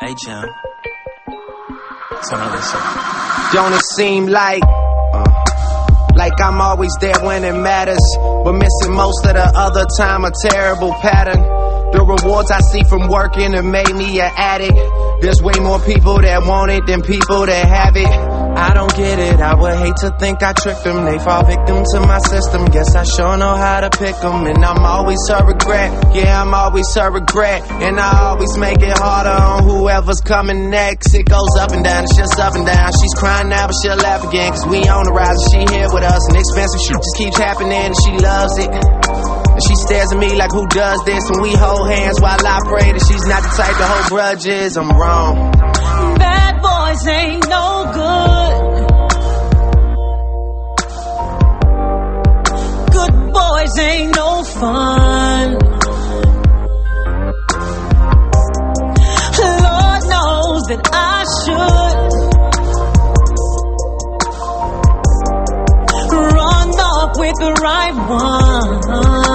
Alright, Jim. Turn on this shit. Don't it seem like I'm always there when it matters, but missing most of the other time, a terrible pattern. The rewards I see from working have made me an addict. There's way more people that want it than people that have it. I don't get it, I would hate to think I tricked them. They fall victim to my system, guess I sure know how to pick them. And I'm always her regret, yeah, I'm always her regret. And I always make it harder on whoever's coming next. It goes up and down, it's just up and down. She's crying now, but she'll laugh again, cause we on the rise and she here with us. And expensive shit just keeps happening and she loves it. And she stares at me like, who does this? And we hold hands while I pray that she's not the type to hold grudges. I'm wrong. Bad boys ain't no good. Good boys ain't no fun. Lord knows that I should run off with the right one.